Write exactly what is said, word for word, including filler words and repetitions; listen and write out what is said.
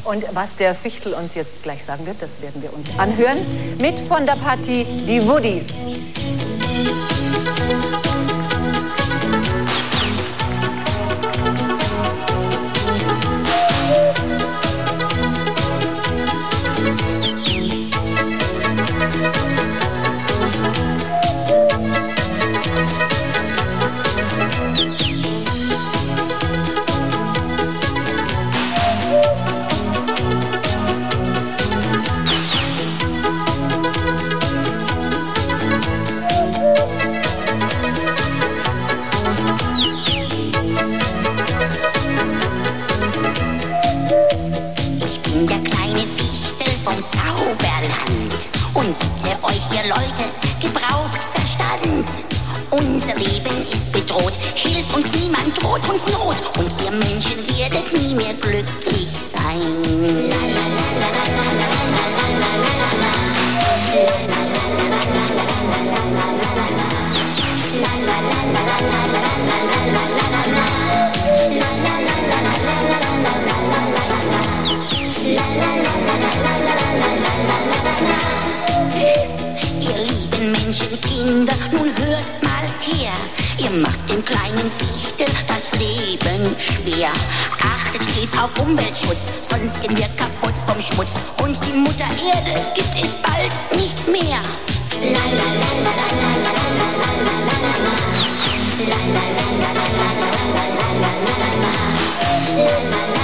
Und was der Fichtel uns jetzt gleich sagen wird, das werden wir uns anhören. Mit von der Partie die Woodies. Zauberland. Und bitte euch, ihr Leute, gebraucht Verstand. Unser Leben ist bedroht, hilft uns niemand, droht uns Not. Und ihr Menschen werdet nie mehr glücklich sein. La, la, la, la, la, la, la, la, la, la, la, la. La, la, la, la, la, la, la, la, la, la, la. La, la, la, la, la, la, la, la, la, la, la, la. La, la, la, la, la, la, la, la, la, la, la. La, la, la, la, la, la, la. Ihr lieben Menschenkinder, nun hört mal her. Ihr macht dem kleinen Fichtel das Leben schwer. Achtet stets auf Umweltschutz, sonst gehen wir kaputt vom Schmutz. Und die Mutter Erde gibt es bald nicht mehr. La la la la la la la la la la la la. La la la la la la la la la la la la. La la la